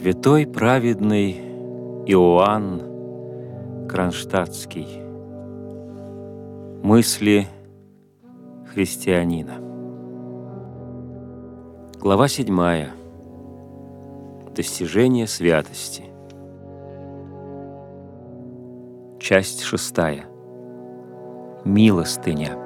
Святой праведный Иоанн Кронштадтский. Мысли христианина. Глава 7. Достижение святости. Часть 6. Милостыня.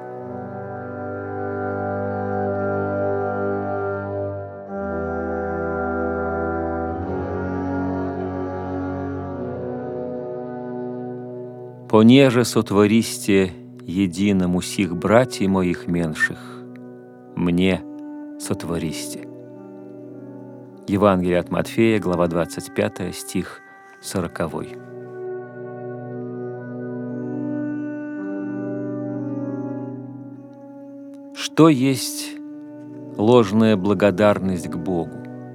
Понеже сотвористе единому сих братьев моих меньших, мне сотвористе. Евангелие от Матфея, глава 25, стих 40. Что есть ложная благодарность к Богу?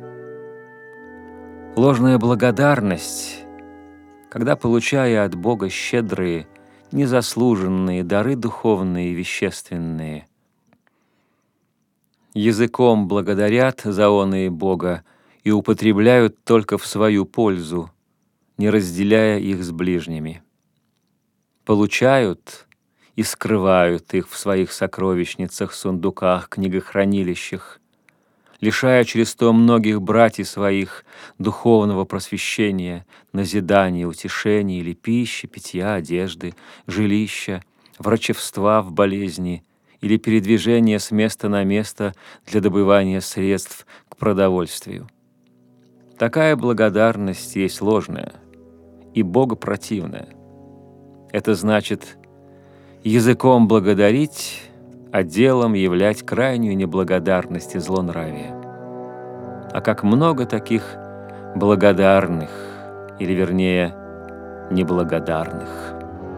Ложная благодарность, когда, получая от Бога щедрые, незаслуженные дары духовные и вещественные, языком благодарят за оные Бога и употребляют только в свою пользу, не разделяя их с ближними. Получают и скрывают их в своих сокровищницах, сундуках, книгохранилищах, лишая через то многих братьев своих духовного просвещения, назидания, утешения или пищи, питья, одежды, жилища, врачевства в болезни или передвижения с места на место для добывания средств к продовольствию. Такая благодарность есть ложная и богопротивная. Это значит языком благодарить, а делом являть крайнюю неблагодарность и злонравие. А как много таких благодарных, или вернее, неблагодарных.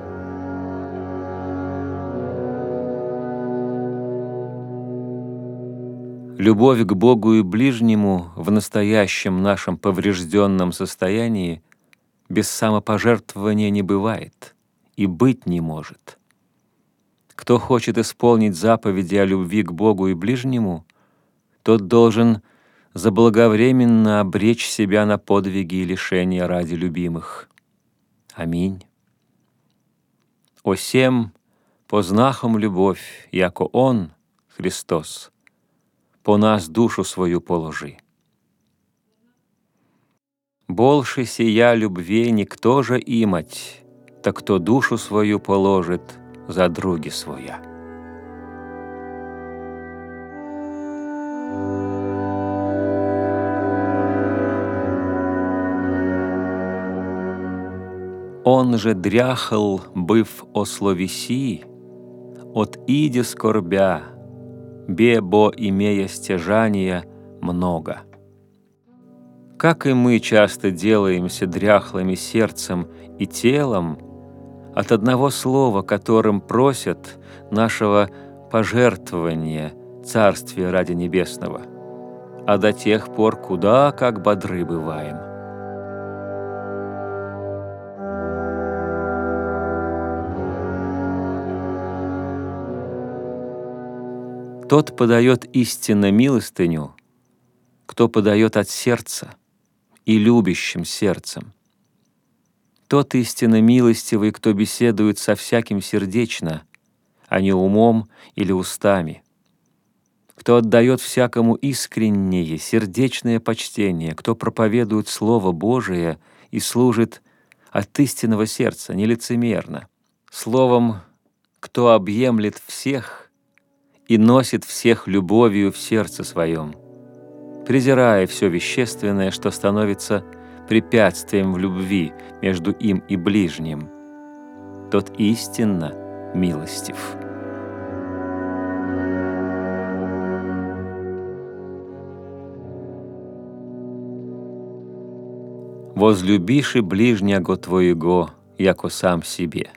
Любовь к Богу и ближнему в настоящем нашем поврежденном состоянии без самопожертвования не бывает и быть не может. Кто хочет исполнить заповеди о любви к Богу и ближнему, тот должен заблаговременно обречь себя на подвиги и лишения ради любимых. Аминь. О сем познахом любовь, яко Он, Христос, по нас душу свою положи. Больше сия любви никто же имать, так кто душу свою положит за други своя. Он же дряхал, быв о словеси, от иди скорбя, бебо имея стяжания много. Как и мы часто делаемся дряхлыми сердцем и телом от одного слова, которым просят нашего пожертвования Царствия ради Небесного, а до тех пор куда как бодры бываем. Тот подает истинно милостыню, кто подает от сердца и любящим сердцем. Тот истинно милостивый, кто беседует со всяким сердечно, а не умом или устами. Кто отдает всякому искреннее, сердечное почтение, кто проповедует Слово Божие и служит от истинного сердца, нелицемерно. Словом, кто объемлет всех и носит всех любовью в сердце своем, презирая все вещественное, что становится препятствием в любви между им и ближним, тот истинно милостив. Возлюбиши ближнего твоего, яко сам себе.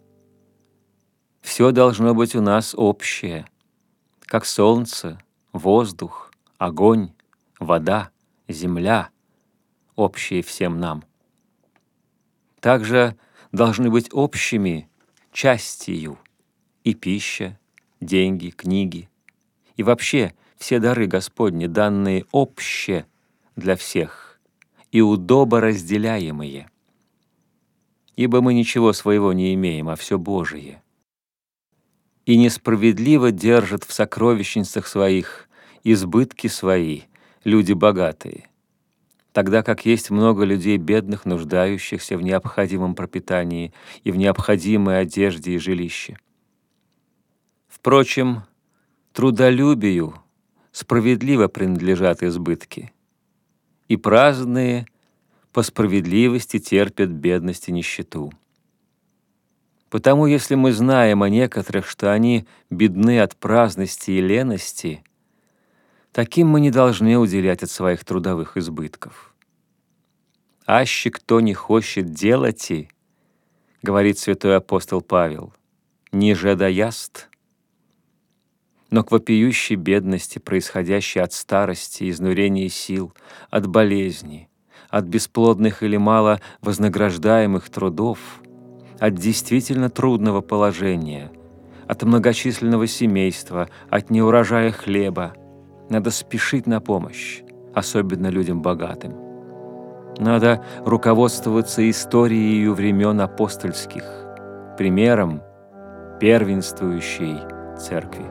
Все должно быть у нас общее, как солнце, воздух, огонь, вода, земля, общие всем нам. Также должны быть общими частью и пища, деньги, книги, и вообще все дары Господни, данные обще для всех, и удобо разделяемые. Ибо мы ничего своего не имеем, а все Божие. И несправедливо держат в сокровищницах своих избытки свои люди богатые, тогда как есть много людей бедных, нуждающихся в необходимом пропитании и в необходимой одежде и жилище. Впрочем, трудолюбию справедливо принадлежат избытки, и праздные по справедливости терпят бедность и нищету. Потому если мы знаем о некоторых, что они бедны от праздности и лености, таким мы не должны уделять от своих трудовых избытков. «Аще кто не хочет делать, — говорит святой апостол Павел, — ниже даяст». Но к вопиющей бедности, происходящей от старости, изнурения сил, от болезни, от бесплодных или мало вознаграждаемых трудов, от действительно трудного положения, от многочисленного семейства, от неурожая хлеба, надо спешить на помощь, особенно людям богатым. Надо руководствоваться историей времен апостольских, примером первенствующей церкви.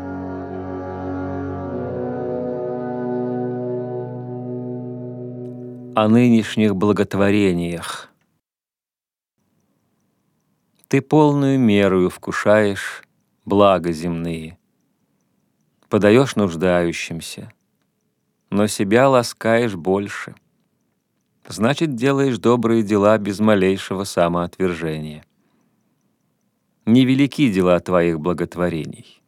О нынешних благотворениях. Ты полную мерою вкушаешь блага земные, подаешь нуждающимся, но себя ласкаешь больше. Значит, делаешь добрые дела без малейшего самоотвержения. Невелики дела твоих благотворений.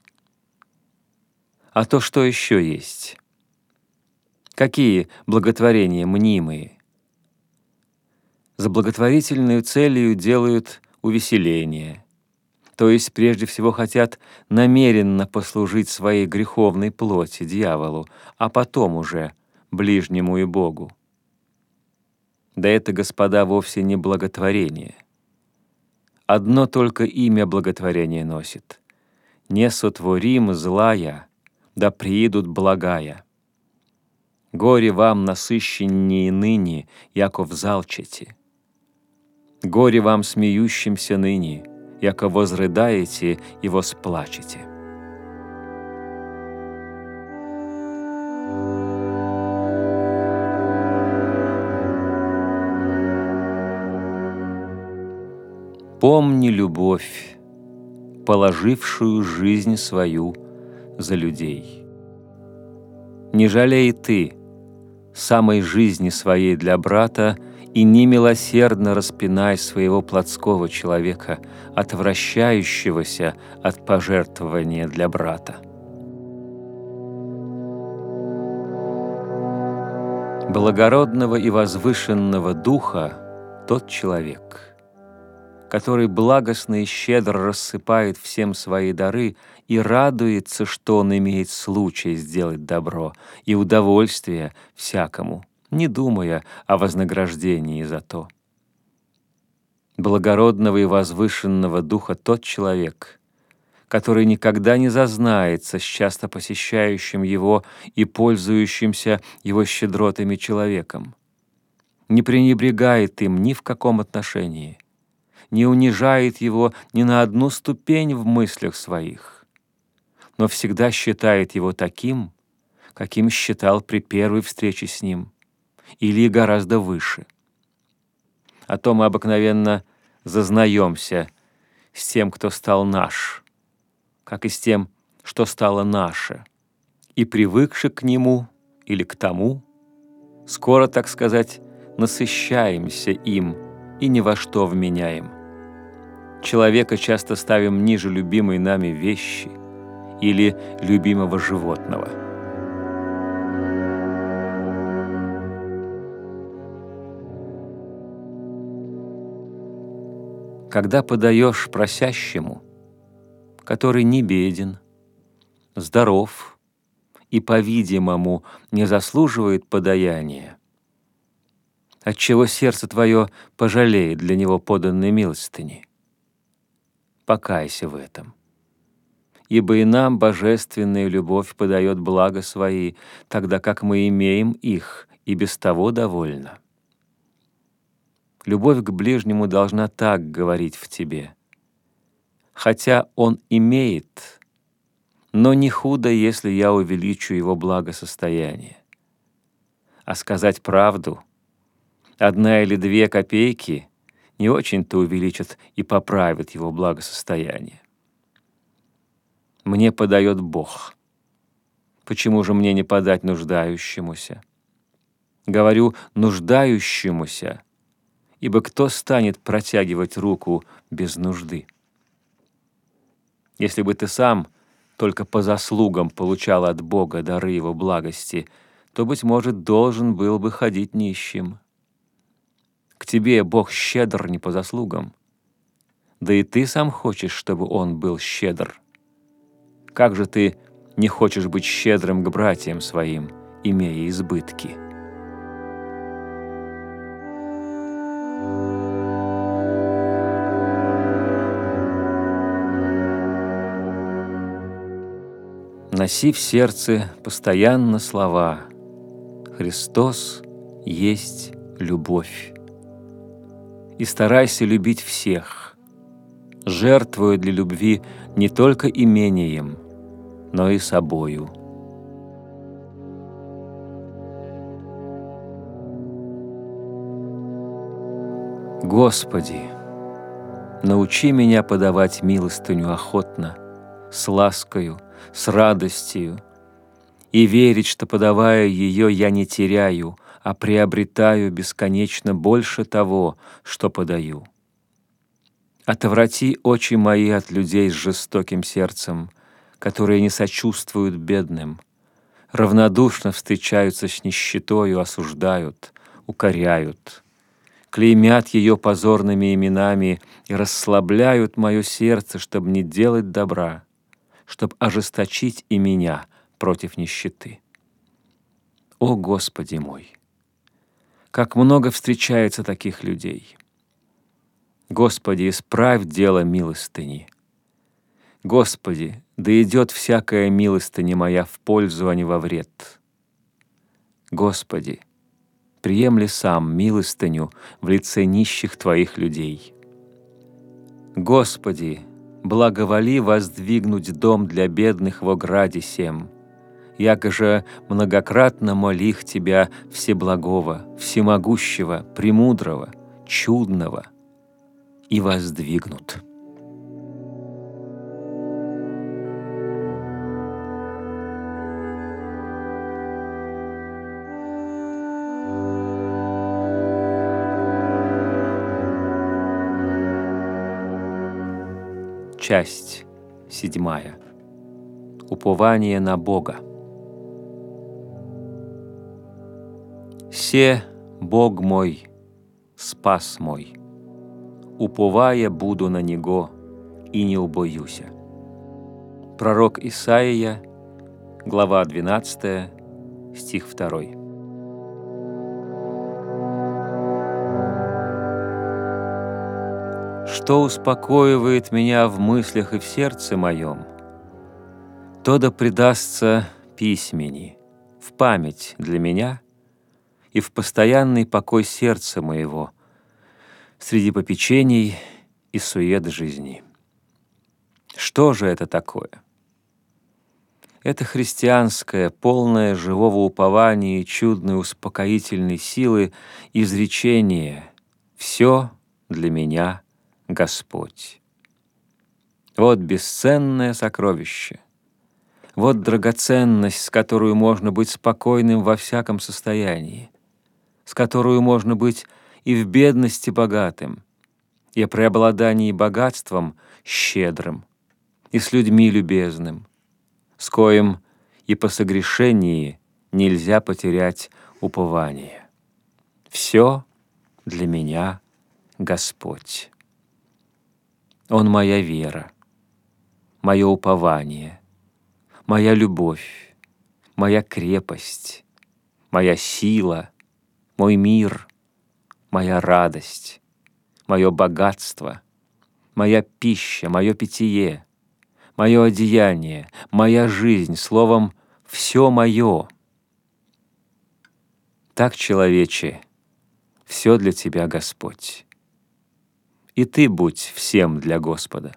А то, что еще есть? Какие благотворения мнимые? За благотворительную целью делают увеселение, то есть прежде всего хотят намеренно послужить своей греховной плоти, дьяволу, а потом уже ближнему и Богу. Да это, господа, вовсе не благотворение. Одно только имя благотворение носит. «Не сотворим злая, да приидут благая. Горе вам насыщеннее ныне, яко взалчите. Горе вам смеющимся ныне, яко возрыдаете и восплачете». Помни любовь, положившую жизнь свою за людей. Не жалей ты самой жизни своей для брата и немилосердно распинай своего плотского человека, отвращающегося от пожертвования для брата. Благородного и возвышенного духа тот человек, который благостно и щедро рассыпает всем свои дары и радуется, что он имеет случай сделать добро и удовольствие всякому, не думая о вознаграждении за то. Благородного и возвышенного духа тот человек, который никогда не зазнается с часто посещающим его и пользующимся его щедротами человеком, не пренебрегает им ни в каком отношении, не унижает его ни на одну ступень в мыслях своих, но всегда считает его таким, каким считал при первой встрече с ним, или гораздо выше. А то мы обыкновенно зазнаемся с тем, кто стал наш, как и с тем, что стало наше, и, привыкши к нему или к тому, скоро, так сказать, насыщаемся им и ни во что вменяем. Человека часто ставим ниже любимой нами вещи или любимого животного. Когда подаешь просящему, который не беден, здоров и, по-видимому, не заслуживает подаяния, отчего сердце твое пожалеет для него поданной милостыни, покайся в этом. Ибо и нам божественная любовь подает блага свои, тогда как мы имеем их, и без того довольно. Любовь к ближнему должна так говорить в тебе. Хотя он имеет, но не худо, если я увеличу его благосостояние. А сказать правду, 1 или 2 копейки не очень-то увеличат и поправят его благосостояние. Мне подает Бог. Почему же мне не подать нуждающемуся? Говорю нуждающемуся, ибо кто станет протягивать руку без нужды? Если бы ты сам только по заслугам получал от Бога дары Его благости, то, быть может, должен был бы ходить нищим. К тебе Бог щедр не по заслугам, да и ты сам хочешь, чтобы Он был щедр. Как же ты не хочешь быть щедрым к братьям своим, имея избытки? Носи в сердце постоянно слова: «Христос есть любовь». И старайся любить всех, жертвуя для любви не только имением, но и собою. Господи, научи меня подавать милостыню охотно, с ласкою, с радостью, и верить, что, подавая ее, я не теряю, а приобретаю бесконечно больше того, что подаю. Отврати очи мои от людей с жестоким сердцем, которые не сочувствуют бедным, равнодушно встречаются с нищетою, осуждают, укоряют, клеймят ее позорными именами и расслабляют мое сердце, чтобы не делать добра, чтобы ожесточить и меня против нищеты. О Господи мой! Как много встречается таких людей! Господи, исправь дело милостыни. Господи, да идет всякая милостыня моя в пользу, а не во вред. Господи, приемли сам милостыню в лице нищих Твоих людей. Господи, благоволи воздвигнуть дом для бедных во граде сем, яко же многократно молих Тебя Всеблагого, Всемогущего, Премудрого, Чудного, и воздвигнут. Часть 7. Упование на Бога. «Се Бог мой, спас мой, уповая буду на Него и не убоюся». Пророк Исаия, глава 12, стих 2. Что успокоивает меня в мыслях и в сердце моем, то да предастся письмени, в память для меня и в постоянный покой сердца моего среди попечений и сует жизни. Что же это такое? Это христианское, полное живого упования и чудной успокоительной силы изречение «Все для меня Господь». Вот бесценное сокровище, вот драгоценность, с которой можно быть спокойным во всяком состоянии, с которой можно быть и в бедности богатым, и о преобладании богатством щедрым, и с людьми любезным, с коим и по согрешении нельзя потерять упование. Все для меня Господь. Он моя вера, мое упование, моя любовь, моя крепость, моя сила, мой мир, моя радость, мое богатство, моя пища, мое питье, мое одеяние, моя жизнь, словом, все мое. Так, человече, все для Тебя, Господь. И Ты будь всем для Господа.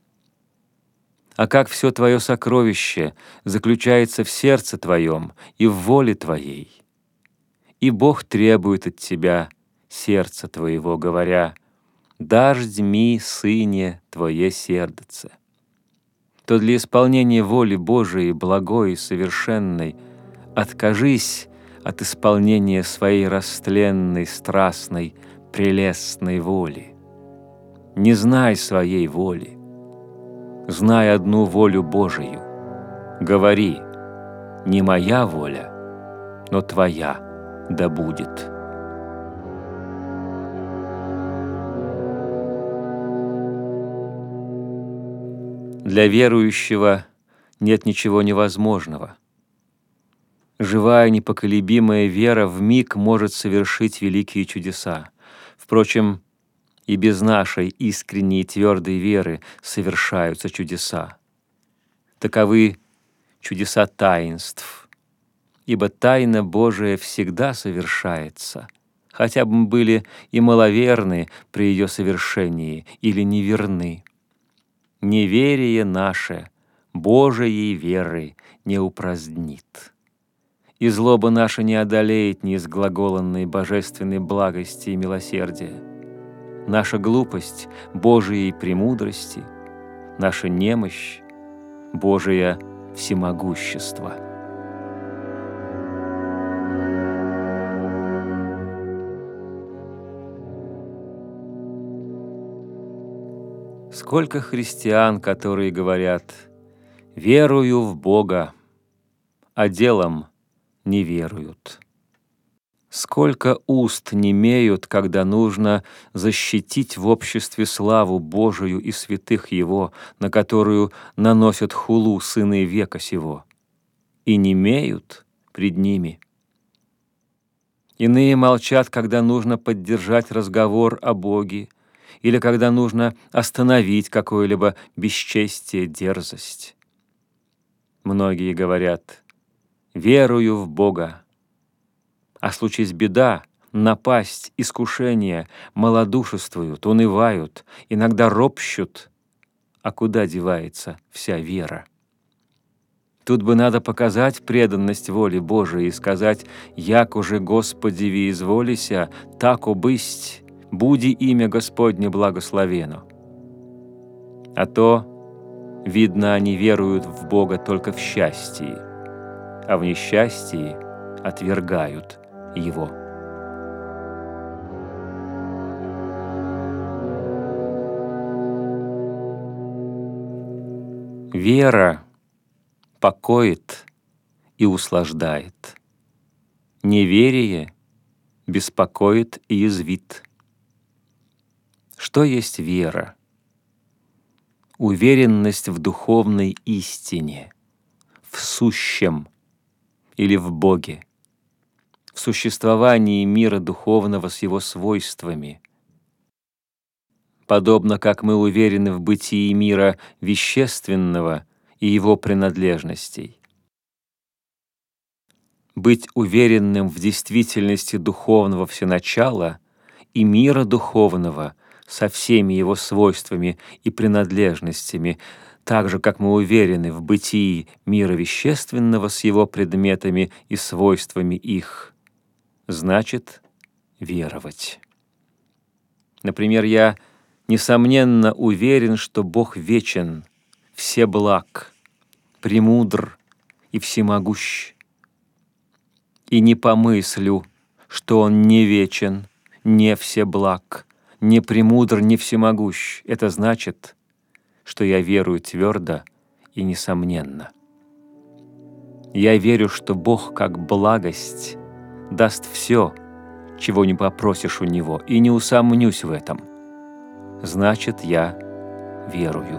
А как все Твое сокровище заключается в сердце Твоем и в воле Твоей. И Бог требует от Тебя сердца Твоего, говоря: «Дождьми, Сыне, Твое сердце». То для исполнения воли Божией, благой и совершенной, откажись от исполнения своей растленной, страстной, прелестной воли. Не знай своей воли, знай одну волю Божию. Говори: не моя воля, но Твоя да будет. Для верующего нет ничего невозможного. Живая непоколебимая вера вмиг может совершить великие чудеса. Впрочем, и без нашей искренней и твердой веры совершаются чудеса. Таковы чудеса таинств, ибо тайна Божия всегда совершается, хотя бы мы были и маловерны при ее совершении или неверны. Неверие наше Божией веры не упразднит, и злоба наша не одолеет неизглаголанной божественной благости и милосердия. Наша глупость Божией премудрости, наша немощь Божие всемогущество. Сколько христиан, которые говорят: «Верую в Бога», а делом не веруют. Сколько уст немеют, когда нужно защитить в обществе славу Божию и святых Его, на которую наносят хулу сыны века сего, и немеют пред ними. Иные молчат, когда нужно поддержать разговор о Боге, или когда нужно остановить какое-либо бесчестие, дерзость. Многие говорят: «Верую в Бога», а случись беда, напасть, искушение, малодушествуют, унывают, иногда ропщут. А куда девается вся вера? Тут бы надо показать преданность воле Божией и сказать: «Як уже Господи ви изволися, так обысть, буди имя Господне благословено». А то, видно, они веруют в Бога только в счастье, а в несчастье отвергают Его. Вера покоит и услаждает. Неверие беспокоит и язвит. Что есть вера? Уверенность в духовной истине, в сущем или в Боге, в существовании мира духовного с его свойствами, подобно как мы уверены в бытии мира вещественного и его принадлежностей. Быть уверенным в действительности духовного всеначала и мира духовного со всеми его свойствами и принадлежностями, так же, как мы уверены в бытии мира вещественного с его предметами и свойствами их, значит веровать. Например, я несомненно уверен, что Бог вечен, всеблаг, премудр и всемогущ. И не помыслю, что Он не вечен, не всеблаг, не премудр, не всемогущ. Это значит, что я верую твердо и несомненно. Я верю, что Бог, как благость, даст все, чего не попросишь у Него, и не усомнюсь в этом. Значит, я верую.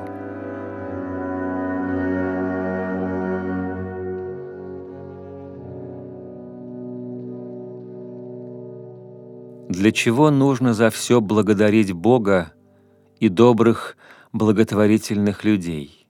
Для чего нужно за все благодарить Бога и добрых, благотворительных людей?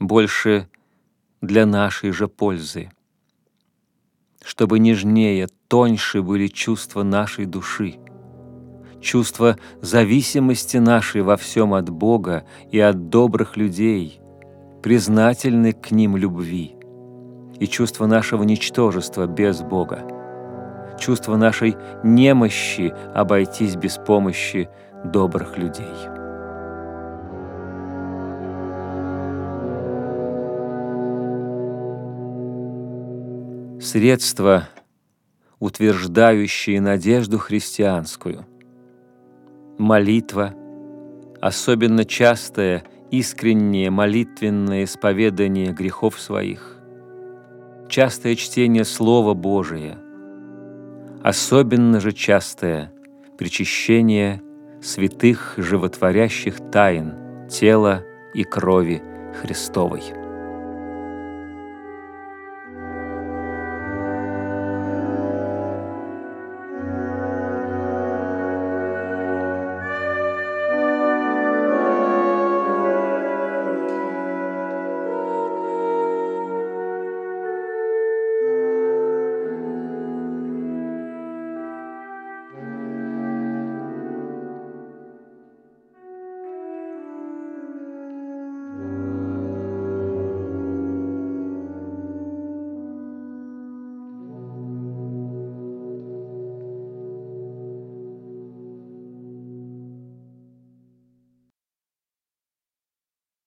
Больше для нашей же пользы, чтобы нежнее, тоньше были чувства нашей души, чувство зависимости нашей во всем от Бога и от добрых людей, признательны к ним любви, и чувство нашего ничтожества без Бога, чувство нашей немощи обойтись без помощи добрых людей. Средства, утверждающие надежду христианскую. Молитва, особенно частое, искреннее молитвенное исповедание грехов своих, частое чтение Слова Божия, особенно же частое причащение святых животворящих тайн тела и крови Христовой.